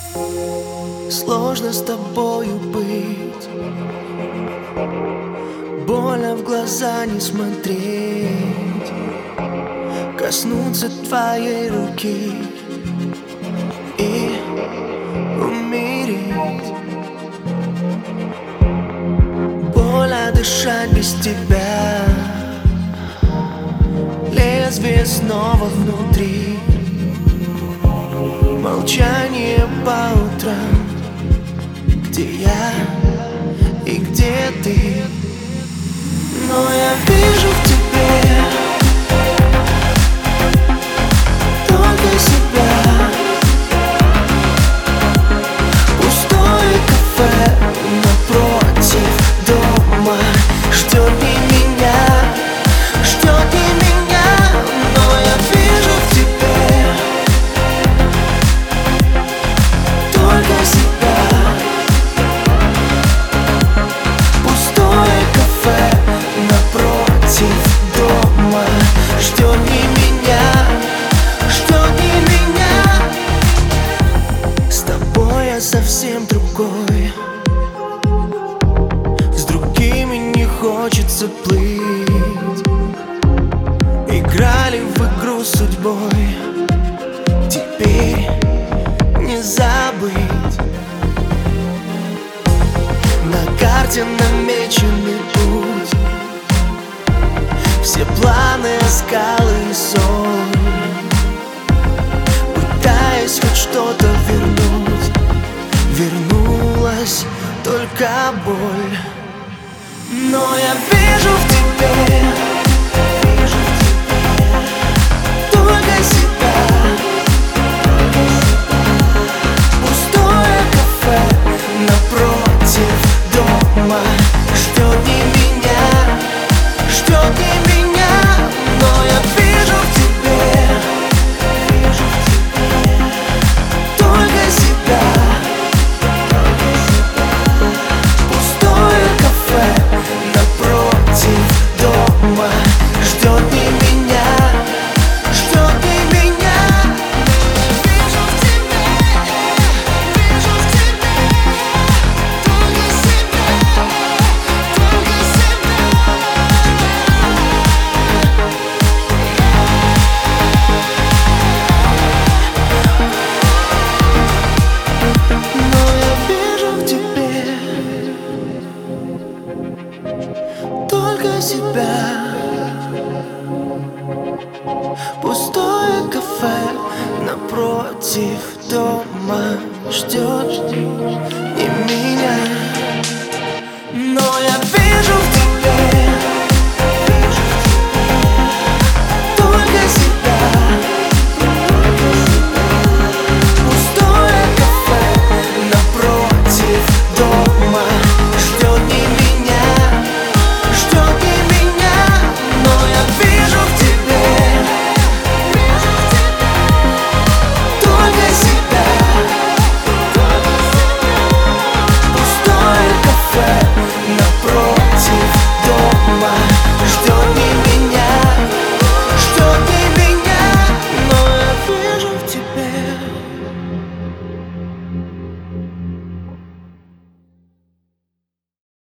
Сложно с тобою быть, больно в глаза не смотреть, коснуться твоей руки и умереть. Больно дышать без тебя, лезвие снова внутри, молчание по утрам. Где я и где ты? Но я вижу в тебе только себя. Пустое кафе напротив дома ждет не меня, ждет не меня. Но я вижу в тебе только себя. Пустое кафе напротив дома ждет не меня, ждет не меня. С тобой я совсем другой, с другими не хочется плыть. Играли в игру с судьбой, теперь не забыть. На карте намеченный путь, все планы, скалы и сон. Пытаясь хоть что-то вернуть, вернулась только боль. Но я вижу в тебе только себя. Пустое кафе напротив дома ждет не меня, ждет не меня. Но я вижу в тебе только себя. Пустое кафе напротив дома ждет не меня, ждет не меня. Вижу в тебе только себя, только себя. Но я вижу в тебе только себя. Пустое кафе напротив дома ждет не меня. Но я вижу в